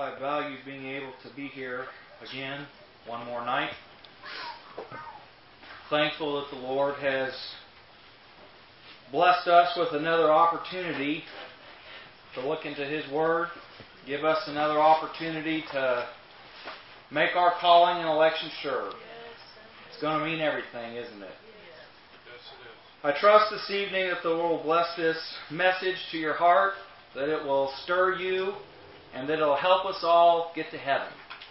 I value being able to be here again one more night. Thankful that the Lord has blessed us with another opportunity to look into His Word, give us another opportunity to make our calling and election sure. It's going to mean everything, isn't it? I trust this evening that the Lord will bless this message to your heart, that it will stir you, and that it will help us all get to heaven.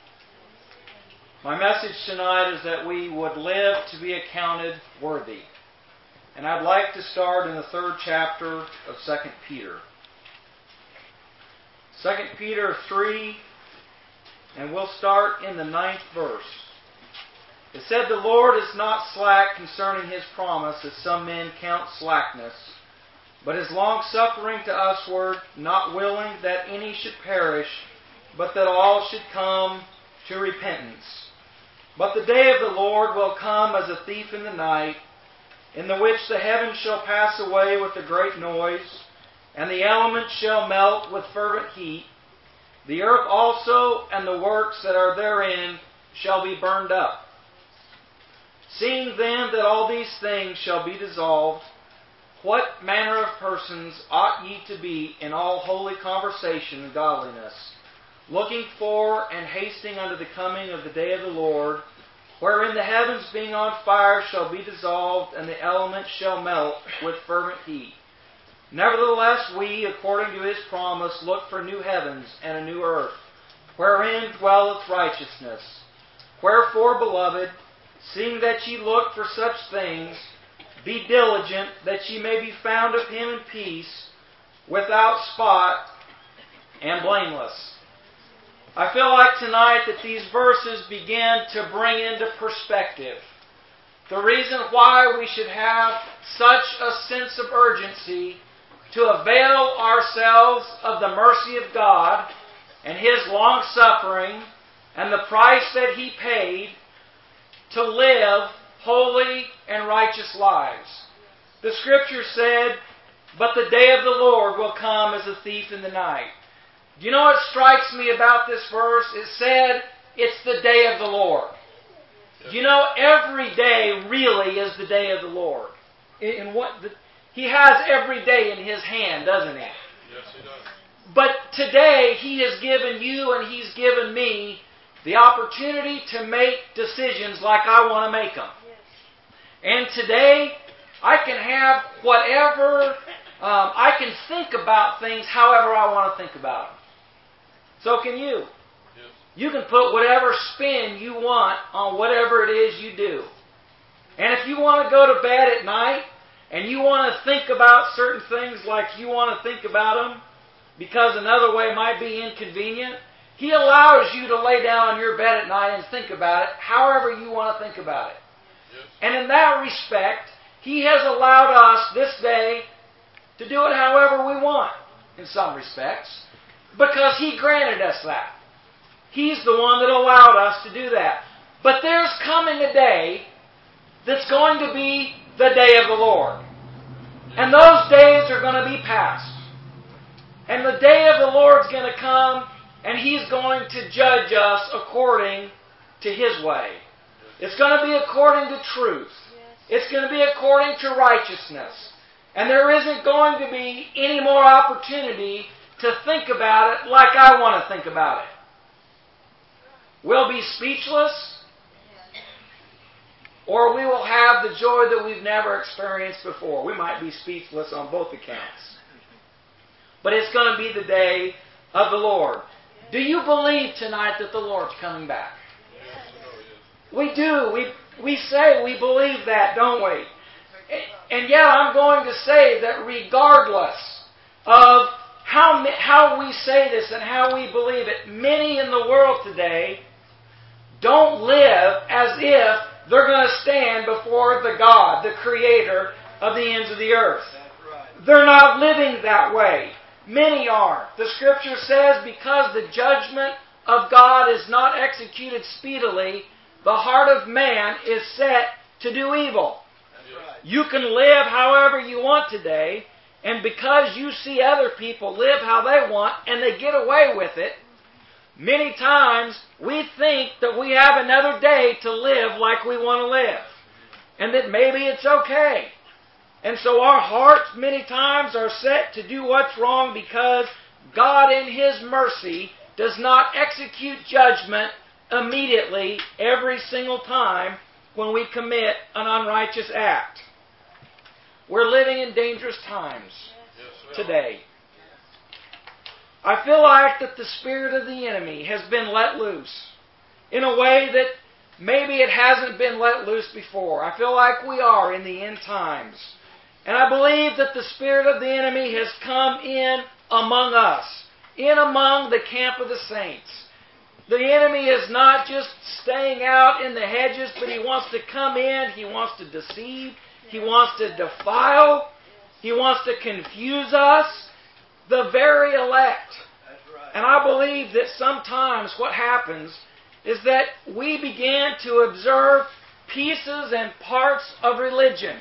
My message tonight is that we would live to be accounted worthy. And I'd like to start in the 3rd chapter of 2 Peter. 2 Peter 3, and we'll start in the 9th verse. It said, "The Lord is not slack concerning His promise, as some men count slackness, but is long-suffering to usward, not willing that any should perish, but that all should come to repentance. But the day of the Lord will come as a thief in the night, in the which the heavens shall pass away with a great noise, and the elements shall melt with fervent heat. The earth also and the works that are therein shall be burned up. Seeing then that all these things shall be dissolved, what manner of persons ought ye to be in all holy conversation and godliness, looking for and hasting unto the coming of the day of the Lord, wherein the heavens being on fire shall be dissolved, and the elements shall melt with fervent heat? Nevertheless we, according to His promise, look for new heavens and a new earth, wherein dwelleth righteousness. Wherefore, beloved, seeing that ye look for such things, be diligent that ye may be found of Him in peace, without spot and blameless." I feel like tonight that these verses begin to bring into perspective the reason why we should have such a sense of urgency to avail ourselves of the mercy of God and His long-suffering and the price that He paid to live holy and righteous lives. The Scripture said, "But the day of the Lord will come as a thief in the night." Do you know what strikes me about this verse? It said, it's the day of the Lord. Do you know every day really is the day of the Lord? He has every day in His hand, doesn't He? Yes, He does. But today He has given you and He's given me the opportunity to make decisions like I want to make them. And today, I can have whatever, I can think about things however I want to think about them. So can you. Yes. You can put whatever spin you want on whatever it is you do. And if you want to go to bed at night, and you want to think about certain things like you want to think about them, because another way might be inconvenient, He allows you to lay down on your bed at night and think about it however you want to think about it. Yes. And in that respect, He has allowed us this day to do it however we want, in some respects, because He granted us that. He's the one that allowed us to do that. But there's coming a day that's going to be the day of the Lord. And those days are going to be past. And the day of the Lord's going to come, and He's going to judge us according to His way. It's going to be according to truth. It's going to be according to righteousness. And there isn't going to be any more opportunity to think about it like I want to think about it. We'll be speechless, or we will have the joy that we've never experienced before. We might be speechless on both accounts. But it's going to be the day of the Lord. Do you believe tonight that the Lord's coming back? We do. We say we believe that, don't we? And yet I'm going to say that regardless of how we say this and how we believe it, many in the world today don't live as if they're going to stand before the God, the Creator of the ends of the earth. They're not living that way. Many aren't. The Scripture says, because the judgment of God is not executed speedily, the heart of man is set to do evil. You can live however you want today, and because you see other people live how they want and they get away with it, Many times we think that we have another day to live like we want to live, and that maybe it's okay. And so our hearts many times are set to do what's wrong because God in His mercy does not execute judgment immediately every single time when we commit an unrighteous act. We're living in dangerous times today. I feel like that the spirit of the enemy has been let loose in a way that maybe it hasn't been let loose before. I feel like we are in the end times. And I believe that the spirit of the enemy has come in among us, in among the camp of the saints. The enemy is not just staying out in the hedges, but he wants to come in, he wants to deceive, he wants to defile, he wants to confuse us, the very elect. And I believe that sometimes what happens is that we begin to observe pieces and parts of religion.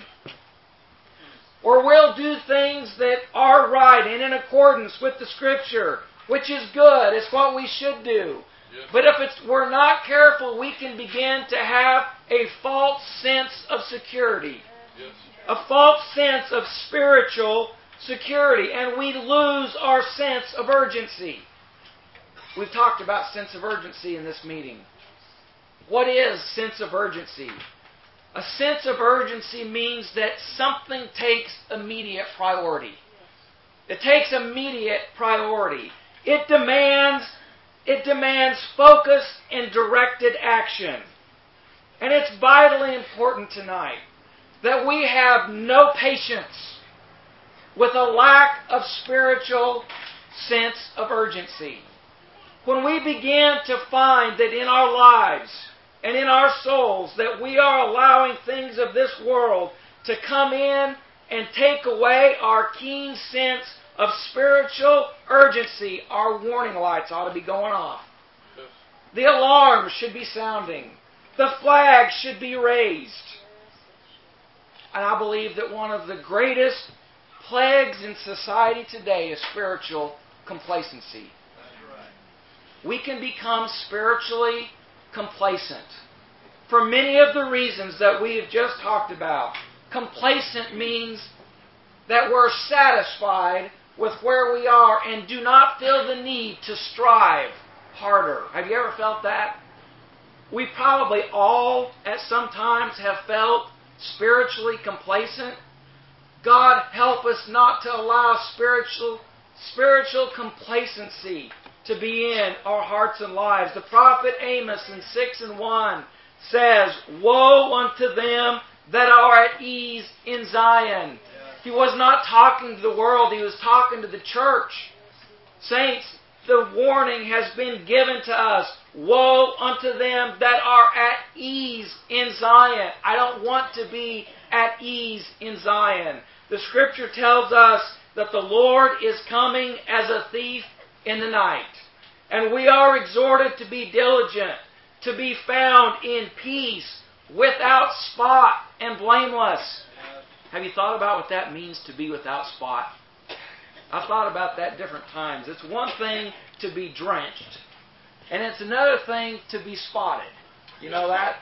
Or we'll do things that are right and in accordance with the Scripture, which is good. It's what we should do. Yes. But if we're not careful, we can begin to have a false sense of security. Yes. A false sense of spiritual security. And we lose our sense of urgency. We've talked about sense of urgency in this meeting. What is sense of urgency? A sense of urgency means that something takes immediate priority. It takes immediate priority. It demands focus and directed action. And it's vitally important tonight that we have no patience with a lack of spiritual sense of urgency. When we begin to find that in our lives and in our souls that we are allowing things of this world to come in and take away our keen sense of spiritual urgency, our warning lights ought to be going off. The alarm should be sounding. The flag should be raised. And I believe that one of the greatest plagues in society today is spiritual complacency. We can become spiritually complacent for many of the reasons that we have just talked about. Complacent means that we're satisfied with where we are and do not feel the need to strive harder. Have you ever felt that? We probably all at some times have felt spiritually complacent. God help us not to allow spiritual complacency to be in our hearts and lives. The prophet Amos in 6:1 says, "Woe unto them that are at ease in Zion." He was not talking to the world, he was talking to the church. Saints, the warning has been given to us. Woe unto them that are at ease in Zion. I don't want to be at ease in Zion. The Scripture tells us that the Lord is coming as a thief in the night. And we are exhorted to be diligent, to be found in peace, without spot and blameless. Have you thought about what that means to be without spot? I've thought about that different times. It's one thing to be drenched, and it's another thing to be spotted. You know that?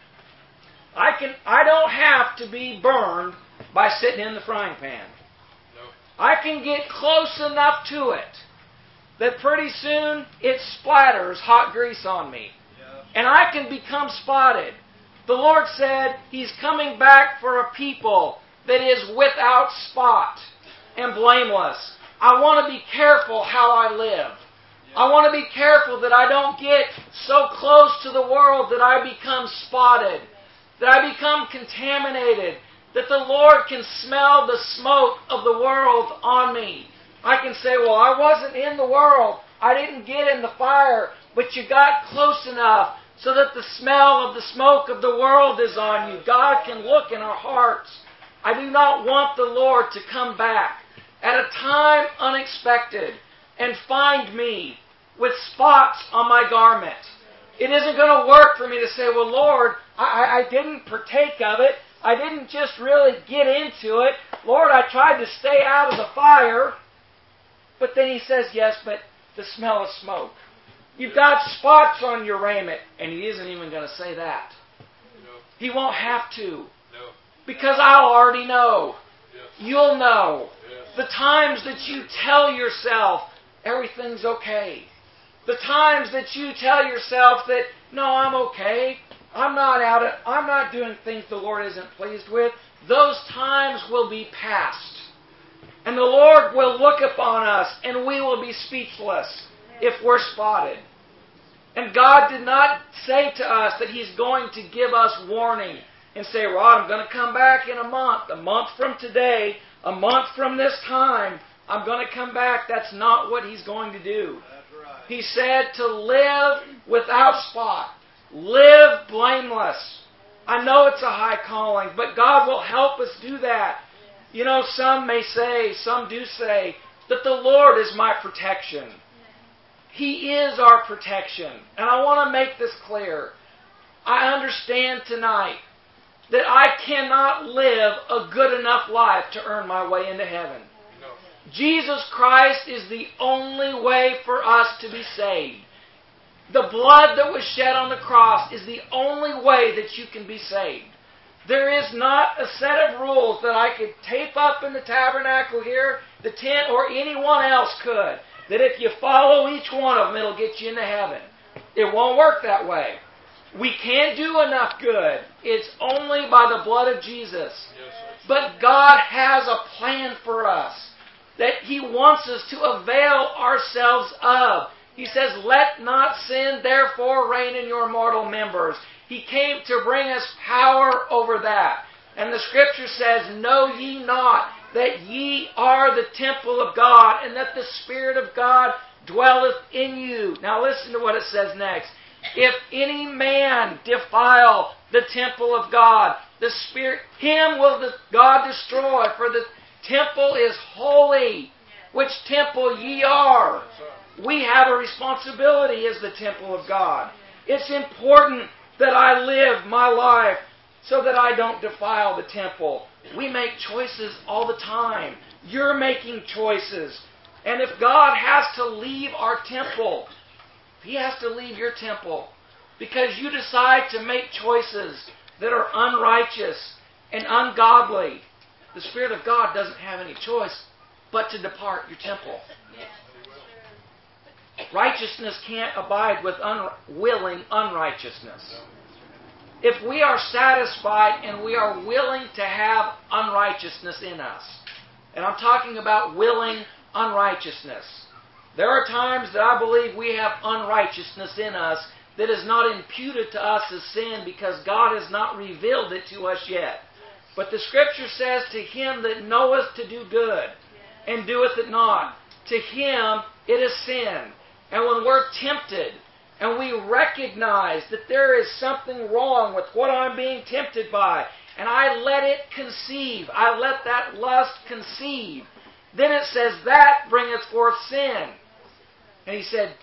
I don't have to be burned by sitting in the frying pan. I can get close enough to it that pretty soon it splatters hot grease on me. And I can become spotted. The Lord said He's coming back for a people that is without spot and blameless. I want to be careful how I live. I want to be careful that I don't get so close to the world that I become spotted, that I become contaminated, that the Lord can smell the smoke of the world on me. I can say, well, I wasn't in the world. I didn't get in the fire, but you got close enough so that the smell of the smoke of the world is on you. God can look in our hearts. I do not want the Lord to come back at a time unexpected and find me with spots on my garment. It isn't going to work for me to say, well, Lord, I didn't partake of it. I didn't just really get into it. Lord, I tried to stay out of the fire. But then He says, yes, but the smell of smoke. You've got spots on your raiment. And He isn't even going to say that. No. He won't have to. No. Because I'll already know. Yes. You'll know. Yes. The times that you tell yourself everything's okay. The times that you tell yourself that, no, I'm okay. I'm not doing things the Lord isn't pleased with. Those times will be past. And the Lord will look upon us and we will be speechless if we're spotted. And God did not say to us that He's going to give us warning and say, Rod, I'm going to come back in a month from today, a month from this time, I'm going to come back. That's not what He's going to do. That's right. He said to live without spot. Live blameless. I know it's a high calling, but God will help us do that. You know, some do say, that the Lord is my protection. He is our protection. And I want to make this clear. I understand tonight that I cannot live a good enough life to earn my way into heaven. No. Jesus Christ is the only way for us to be saved. The blood that was shed on the cross is the only way that you can be saved. There is not a set of rules that I could tape up in the tabernacle here, the tent, or anyone else could. That if you follow each one of them, it'll get you into heaven. It won't work that way. We can't do enough good. It's only by the blood of Jesus. Yes, But God has a plan for us that He wants us to avail ourselves of. He says, let not sin therefore reign in your mortal members. He came to bring us power over that. And the Scripture says, know ye not that ye are the temple of God, and that the Spirit of God dwelleth in you. Now listen to what it says next. If any man defile the temple of God, the Spirit, him will God destroy, for the temple is holy, which temple ye are. We have a responsibility as the temple of God. It's important that I live my life so that I don't defile the temple. We make choices all the time. You're making choices. And if God has to leave our temple, He has to leave your temple because you decide to make choices that are unrighteous and ungodly. The Spirit of God doesn't have any choice but to depart your temple. Righteousness can't abide with willing unrighteousness. If we are satisfied and we are willing to have unrighteousness in us, and I'm talking about willing unrighteousness, there are times that I believe we have unrighteousness in us that is not imputed to us as sin because God has not revealed it to us yet. But the Scripture says, to him that knoweth to do good and doeth it not, to him it is sin. And when we're tempted and we recognize that there is something wrong with what I'm being tempted by, and I let it conceive, I let that lust conceive, then it says, that bringeth forth sin. And he said,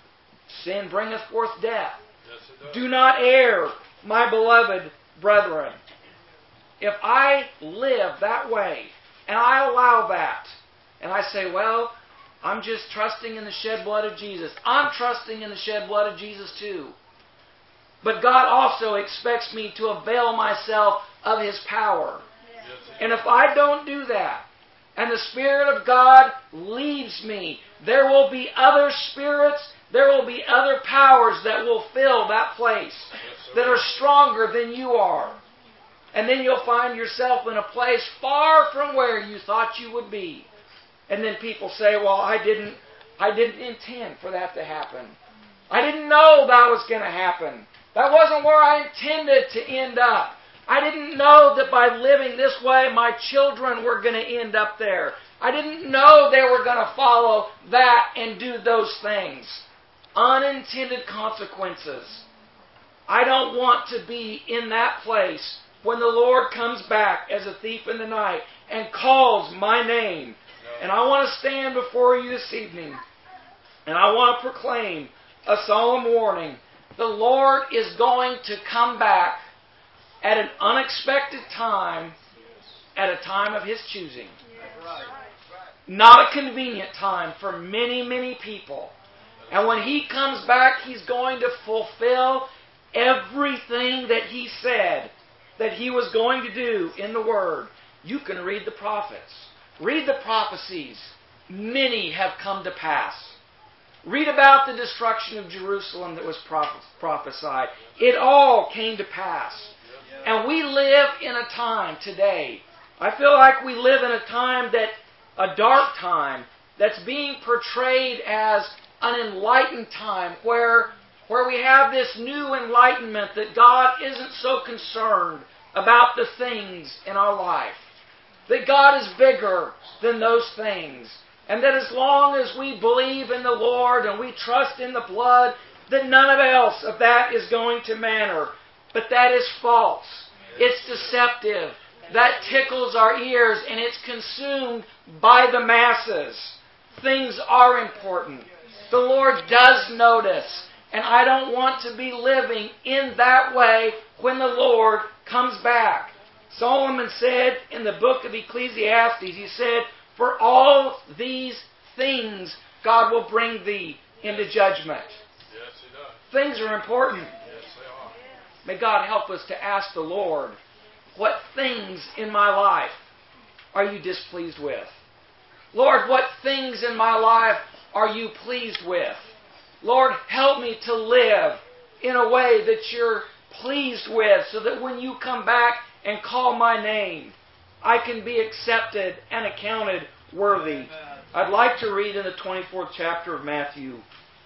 sin bringeth forth death. Yes, it does. Do not err, my beloved brethren. If I live that way, and I allow that, and I say, well, I'm just trusting in the shed blood of Jesus. I'm trusting in the shed blood of Jesus too. But God also expects me to avail myself of His power. Yes, And if I don't do that, and the Spirit of God leaves me, there will be other spirits, there will be other powers that will fill that place that are stronger than you are. And then you'll find yourself in a place far from where you thought you would be. And then people say, well, I didn't intend for that to happen. I didn't know that was going to happen. That wasn't where I intended to end up. I didn't know that by living this way, my children were going to end up there. I didn't know they were going to follow that and do those things. Unintended consequences. I don't want to be in that place when the Lord comes back as a thief in the night and calls my name. And I want to stand before you this evening and I want to proclaim a solemn warning. The Lord is going to come back at an unexpected time, at a time of His choosing. Not a convenient time for many, many people. And when He comes back, He's going to fulfill everything that He said that He was going to do in the Word. You can read the prophets. Read the prophecies. Many have come to pass. Read about the destruction of Jerusalem that was prophesied. It all came to pass. And we live in a time today, I feel like we live in a time a dark time, that's being portrayed as an enlightened time, where we have this new enlightenment that God isn't so concerned about the things in our life. That God is bigger than those things. And that as long as we believe in the Lord and we trust in the blood, that none else of that is going to matter. But that is false. It's deceptive. That tickles our ears and it's consumed by the masses. Things are important. The Lord does notice. And I don't want to be living in that way when the Lord comes back. Solomon said in the book of Ecclesiastes, he said, "For all these things God will bring thee into judgment." Yes, He does. Things are important. Yes, they are. May God help us to ask the Lord, what things in my life are you displeased with? Lord, what things in my life are you pleased with? Lord, help me to live in a way that you're pleased with, so that when you come back and call my name, I can be accepted and accounted worthy. I'd like to read in the 24th chapter of Matthew.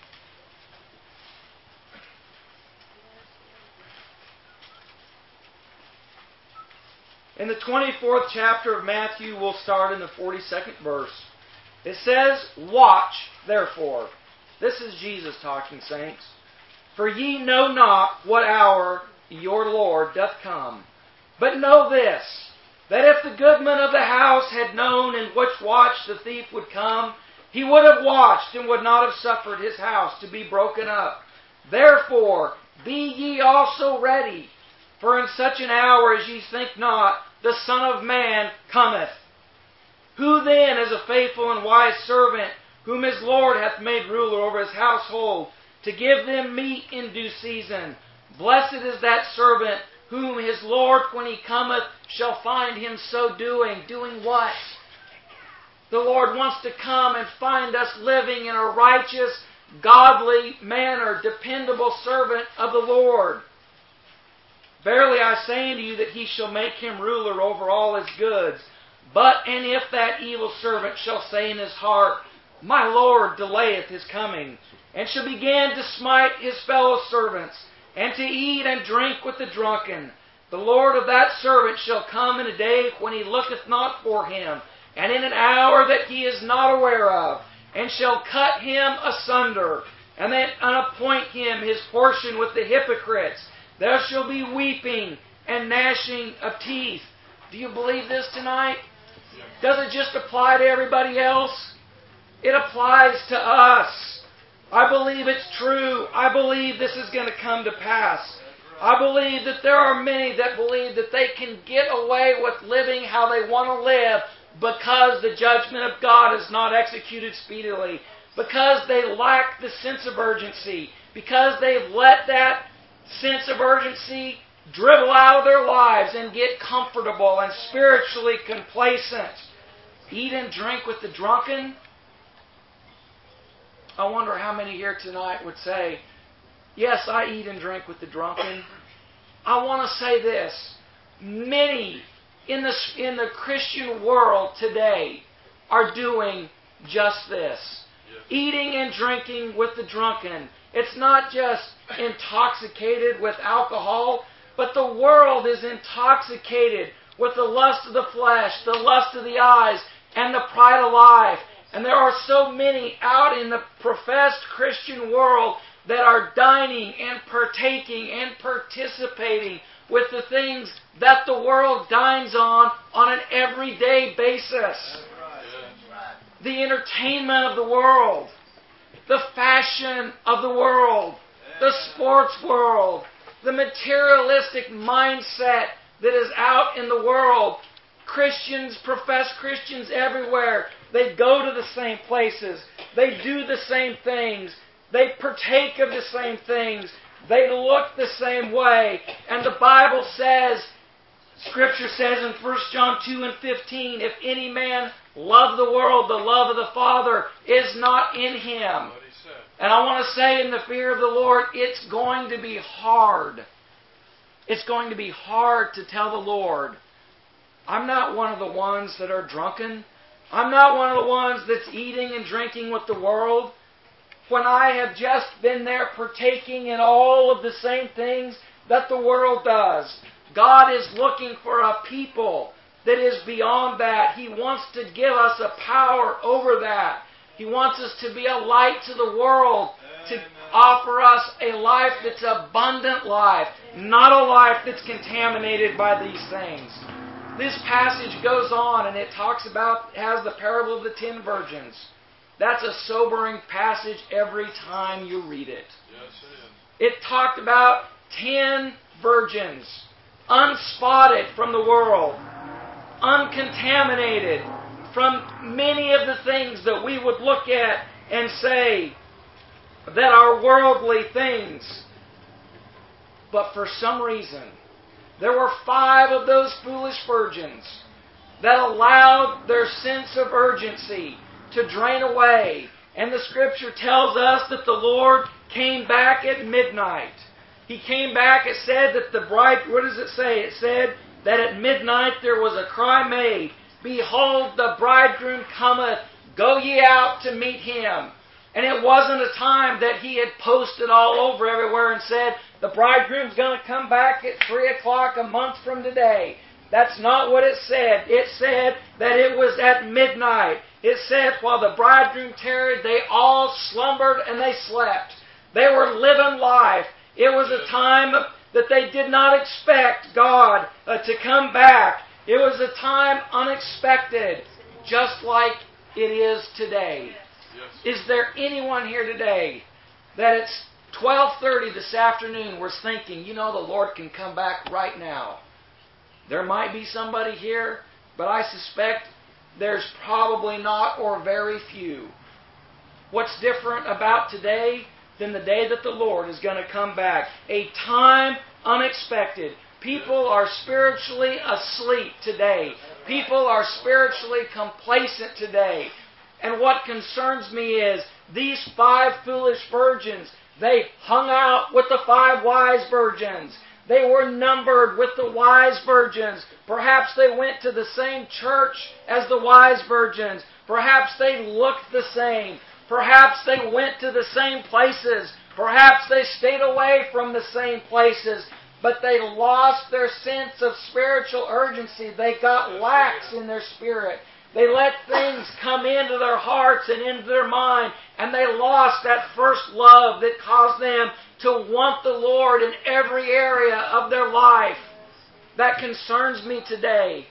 In the 24th chapter of Matthew, we'll start in the 42nd verse. It says, "Watch, therefore." This is Jesus talking, saints. "For ye know not what hour your Lord doth come. But know this, that if the goodman of the house had known in which watch the thief would come, he would have watched and would not have suffered his house to be broken up. Therefore, be ye also ready, for in such an hour as ye think not, the Son of Man cometh. Who then is a faithful and wise servant, whom his Lord hath made ruler over his household, to give them meat in due season? Blessed is that servant, whom his Lord, when he cometh, shall find him so doing." Doing what? The Lord wants to come and find us living in a righteous, godly manner, dependable servant of the Lord. "Verily I say unto you that he shall make him ruler over all his goods. And if that evil servant shall say in his heart, My Lord delayeth his coming, and shall begin to smite his fellow servants, and to eat and drink with the drunken, the Lord of that servant shall come in a day when he looketh not for him, and in an hour that he is not aware of, and shall cut him asunder, and then appoint him his portion with the hypocrites. There shall be weeping and gnashing of teeth." Do you believe this tonight? Does it just apply to everybody else? It applies to us. I believe it's true. I believe this is going to come to pass. I believe that there are many that believe that they can get away with living how they want to live because the judgment of God is not executed speedily, because they lack the sense of urgency, because they've let that sense of urgency dribble out of their lives and get comfortable and spiritually complacent. Eat and drink with the drunken. I wonder how many here tonight would say, "Yes, I eat and drink with the drunken." I want to say this. Many in the Christian world today are doing just this. Yes. Eating and drinking with the drunken. It's not just intoxicated with alcohol, but the world is intoxicated with the lust of the flesh, the lust of the eyes, and the pride of life. And there are so many out in the professed Christian world that are dining and partaking and participating with the things that the world dines on an everyday basis. The entertainment of the world, the fashion of the world, the sports world, the materialistic mindset that is out in the world. Christians, professed Christians everywhere, they go to the same places. They do the same things. They partake of the same things. They look the same way. And the Bible says, Scripture says in 1 John 2 and 15, if any man love the world, the love of the Father is not in him. And I want to say in the fear of the Lord, it's going to be hard. It's going to be hard to tell the Lord, I'm not one of the ones that are drunken. I'm not one of the ones that's eating and drinking with the world. When I have just been there partaking in all of the same things that the world does. God is looking for a people that is beyond that. He wants to give us a power over that. He wants us to be a light to the world, to offer us a life that's abundant life, not a life that's contaminated by these things. This passage goes on and it talks about, has the parable of the 10 virgins. That's a sobering passage every time you read it. Yes, it is. It talked about 10 virgins, unspotted from the world, uncontaminated from many of the things that we would look at and say that are worldly things. But for some reason, there were 5 of those foolish virgins that allowed their sense of urgency to drain away. And the Scripture tells us that the Lord came back at midnight. He came back, it said that the bride, what does it say? It said that at midnight there was a cry made, behold, the bridegroom cometh, go ye out to meet him. And it wasn't a time that he had posted all over everywhere and said, the bridegroom's going to come back at 3 o'clock a month from today. That's not what it said. It said that it was at midnight. It said, while the bridegroom tarried, they all slumbered and they slept. They were living life. It was a time that they did not expect God to come back. It was a time unexpected, just like it is today. Yes. Is there anyone here today that it's 12:30 this afternoon was thinking, you know, the Lord can come back right now? There might be somebody here, but I suspect there's probably not, or very few. What's different about today than the day that the Lord is going to come back? A time unexpected. People are spiritually asleep today. People are spiritually complacent today. And what concerns me is these 5 foolish virgins, they hung out with the 5 wise virgins. They were numbered with the wise virgins. Perhaps they went to the same church as the wise virgins. Perhaps they looked the same. Perhaps they went to the same places. Perhaps they stayed away from the same places. But they lost their sense of spiritual urgency. They got lax in their spirit. They let things come into their hearts and into their mind, and they lost that first love that caused them to want the Lord in every area of their life. That concerns me today.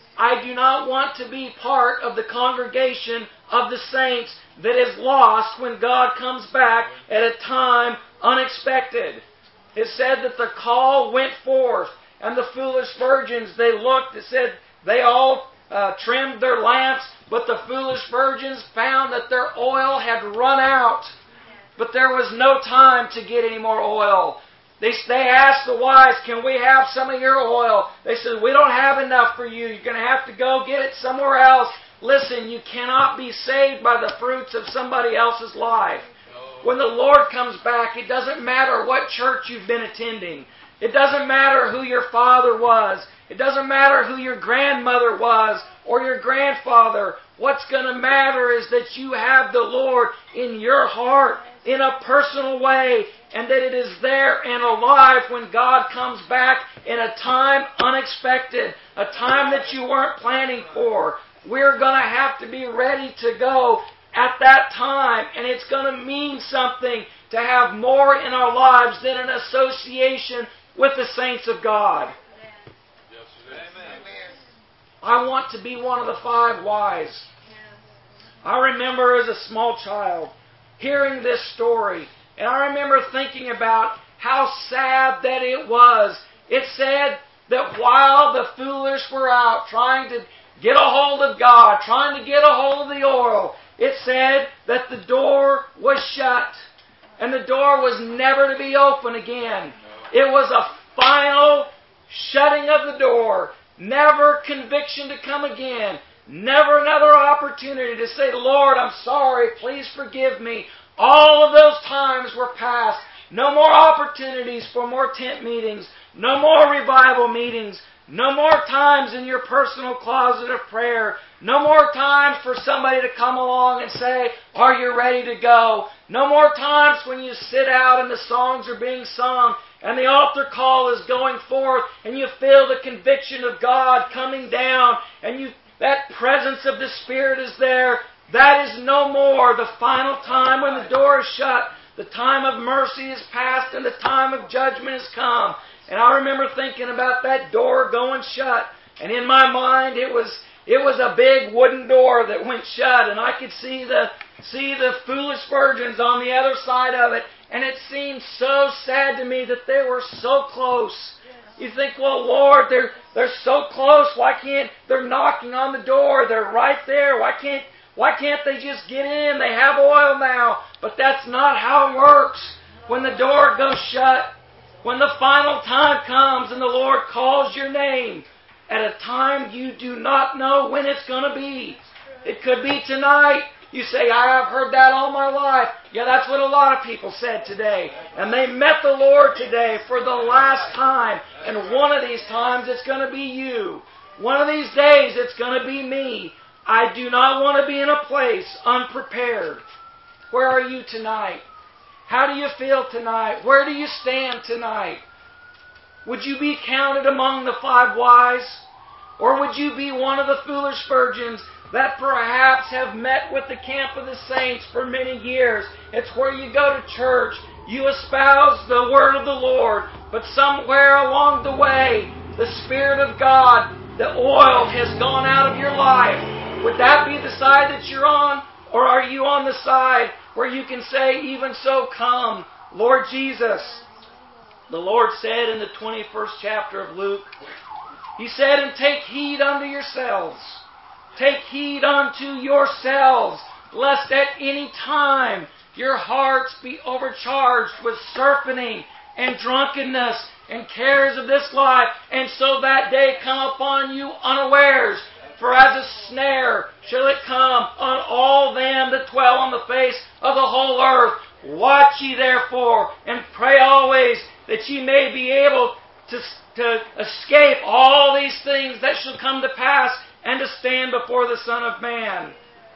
I do not want to be part of the congregation of the saints that is lost when God comes back at a time unexpected. It said that the call went forth, and the foolish virgins, they looked, it said they all trimmed their lamps, but the foolish virgins found that their oil had run out. But there was no time to get any more oil. They asked the wise, can we have some of your oil? They said, we don't have enough for you. You're going to have to go get it somewhere else. Listen, you cannot be saved by the fruits of somebody else's life. When the Lord comes back, it doesn't matter what church you've been attending. It doesn't matter who your father was. It doesn't matter who your grandmother was or your grandfather. What's going to matter is that you have the Lord in your heart in a personal way, and that it is there and alive when God comes back in a time unexpected, a time that you weren't planning for. We're going to have to be ready to go at that time, and it's going to mean something to have more in our lives than an association with the saints of God. I want to be one of the 5 wise. I remember as a small child hearing this story, and I remember thinking about how sad that it was. It said that while the foolish were out trying to get a hold of God, trying to get a hold of the oil, it said that the door was shut. and the door was never to be opened again. It was a final shutting of the door. Never conviction to come again. Never another opportunity to say, Lord, I'm sorry, please forgive me. All of those times were past. No more opportunities for more tent meetings. No more revival meetings. No more times in your personal closet of prayer. No more times for somebody to come along and say, are you ready to go? No more times when you sit out and the songs are being sung and the altar call is going forth and you feel the conviction of God coming down and that presence of the Spirit is there. That is no more the final time when the door is shut. The time of mercy is past and the time of judgment has come. And I remember thinking about that door going shut. And in my mind, it was a big wooden door that went shut. And I could see the foolish virgins on the other side of it. And it seemed so sad to me that they were so close. You think, well, Lord, they're so close. Why can't they're knocking on the door? They're right there. Why can't they just get in? They have oil now. But that's not how it works. When the door goes shut, when the final time comes and the Lord calls your name at a time you do not know when it's going to be. It could be tonight. You say, I have heard that all my life. Yeah, that's what a lot of people said today. And they met the Lord today for the last time. And one of these times it's going to be you. One of these days it's going to be me. I do not want to be in a place unprepared. Where are you tonight? How do you feel tonight? Where do you stand tonight? Would you be counted among the 5 wise? Or would you be one of the foolish virgins that perhaps have met with the camp of the saints for many years? It's where you go to church. You espouse the word of the Lord. But somewhere along the way, the Spirit of God, the oil has gone out of your life. Would that be the side that you're on? Or are you on the side where you can say, even so, come, Lord Jesus? The Lord said in the 21st chapter of Luke, He said, and take heed unto yourselves. Take heed unto yourselves, lest at any time your hearts be overcharged with surfeiting and drunkenness and cares of this life, and so that day come upon you unawares. For as a snare shall it come on all them that dwell on the face of the whole earth. Watch ye therefore, and pray always, that ye may be able to escape all these things that shall come to pass, and to stand before the Son of Man.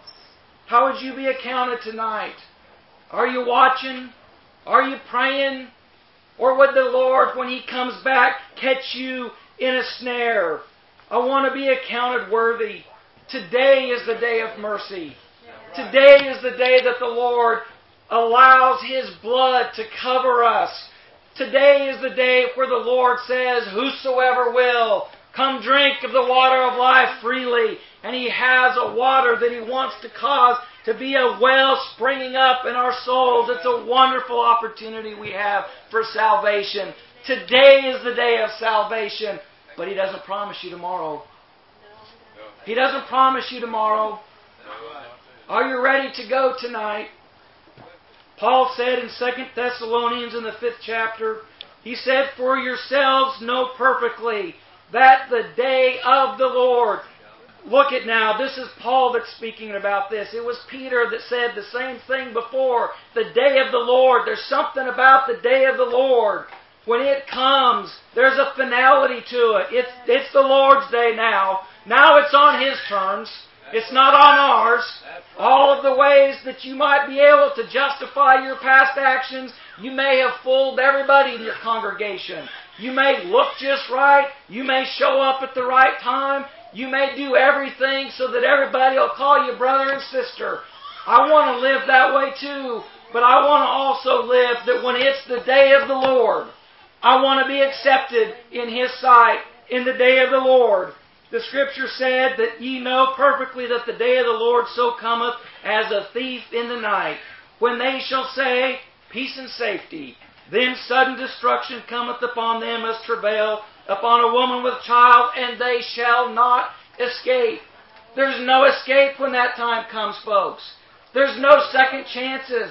How would you be accounted tonight? Are you watching? Are you praying? Or would the Lord, when He comes back, catch you in a snare? I want to be accounted worthy. Today is the day of mercy. Today is the day that the Lord allows His blood to cover us. Today is the day where the Lord says, whosoever will, come drink of the water of life freely. And He has a water that He wants to cause to be a well springing up in our souls. It's a wonderful opportunity we have for salvation. Today is the day of salvation. But He doesn't promise you tomorrow. He doesn't promise you tomorrow. Are you ready to go tonight? Paul said in 2 Thessalonians in the 5th chapter, he said, for yourselves know perfectly that the day of the Lord. Look at now, this is Paul that's speaking about this. It was Peter that said the same thing before. The day of the Lord. There's something about the day of the Lord. When it comes, there's a finality to it. It's the Lord's day now. Now it's on His terms. It's not on ours. All of the ways that you might be able to justify your past actions, you may have fooled everybody in your congregation. You may look just right. You may show up at the right time. You may do everything so that everybody will call you brother and sister. I want to live that way too. But I want to also live that when it's the day of the Lord, I want to be accepted in His sight in the day of the Lord. The Scripture said that ye know perfectly that the day of the Lord so cometh as a thief in the night. When they shall say, peace and safety, then sudden destruction cometh upon them as travail upon a woman with child, and they shall not escape. There's no escape when that time comes, folks. There's no second chances.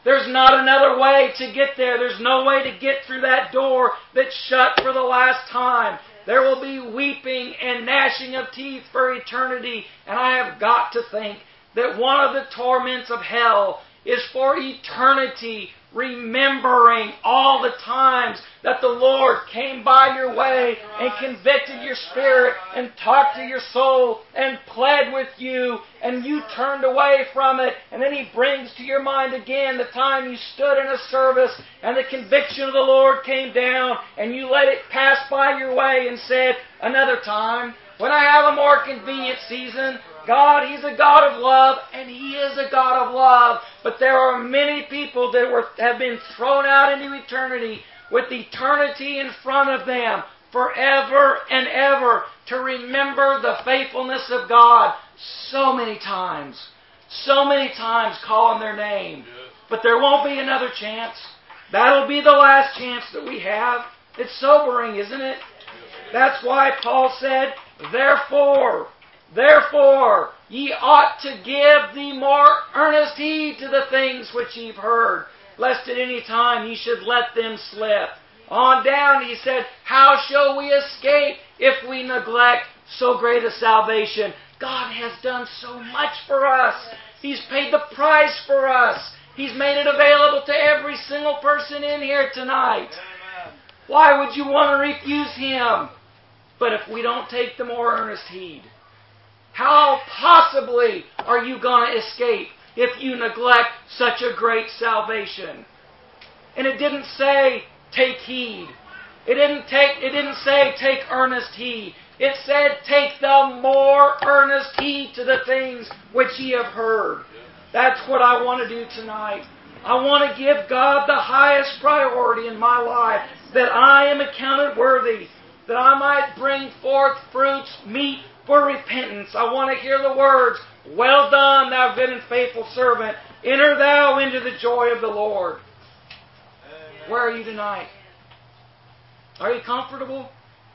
There's not another way to get there. There's no way to get through that door that's shut for the last time. There will be weeping and gnashing of teeth for eternity. And I have got to think that one of the torments of hell is for eternity, remembering all the times that the Lord came by your way and convicted your spirit and talked to your soul and pled with you and you turned away from it, and then He brings to your mind again the time you stood in a service and the conviction of the Lord came down and you let it pass by your way and said, another time, when I have a more convenient season, God, He's a God of love, and He is a God of love. But there are many people that have been thrown out into eternity with eternity in front of them forever and ever to remember the faithfulness of God so many times calling their name. But there won't be another chance. That'll be the last chance that we have. It's sobering, isn't it? That's why Paul said, Therefore, ye ought to give the more earnest heed to the things which ye've heard, lest at any time ye should let them slip. On down, he said, how shall we escape if we neglect so great a salvation? God has done so much for us. He's paid the price for us. He's made it available to every single person in here tonight. Why would you want to refuse Him? But if we don't take the more earnest heed, how possibly are you going to escape if you neglect such a great salvation? And it didn't say take heed. It didn't say take earnest heed. It said take the more earnest heed to the things which ye have heard. That's what I want to do tonight. I want to give God the highest priority in my life, that I am accounted worthy, that I might bring forth fruits meet for repentance. I want to hear the words, well done, thou good and faithful servant. Enter thou into the joy of the Lord. Where are you tonight? Are you comfortable?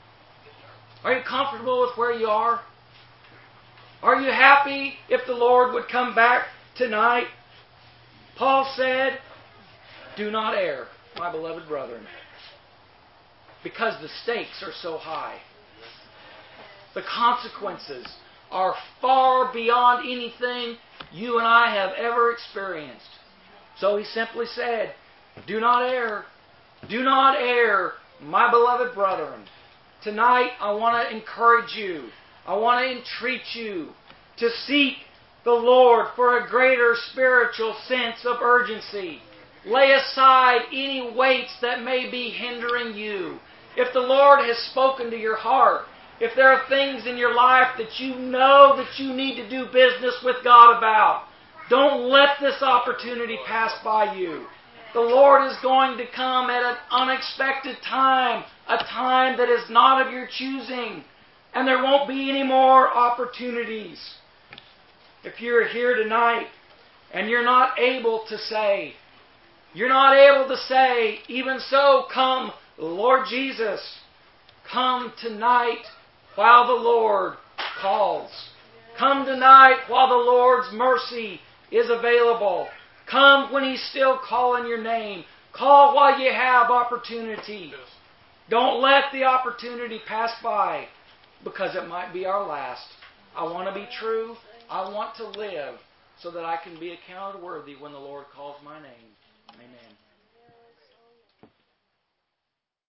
Are you comfortable with where you are? Are you happy if the Lord would come back tonight? Paul said, do not err, my beloved brethren, because the stakes are so high. The consequences are far beyond anything you and I have ever experienced. So he simply said, do not err. Do not err, my beloved brethren. Tonight I want to encourage you. I want to entreat you to seek the Lord for a greater spiritual sense of urgency. Lay aside any weights that may be hindering you. If the Lord has spoken to your heart, if there are things in your life that you know that you need to do business with God about, don't let this opportunity pass by you. The Lord is going to come at an unexpected time, a time that is not of your choosing, and there won't be any more opportunities. If you're here tonight and you're not able to say, even so, come, Lord Jesus, come tonight while the Lord calls. Come tonight while the Lord's mercy is available. Come when He's still calling your name. Call while you have opportunity. Don't let the opportunity pass by, because it might be our last. I want to be true. I want to live so that I can be accounted worthy when the Lord calls my name. Amen.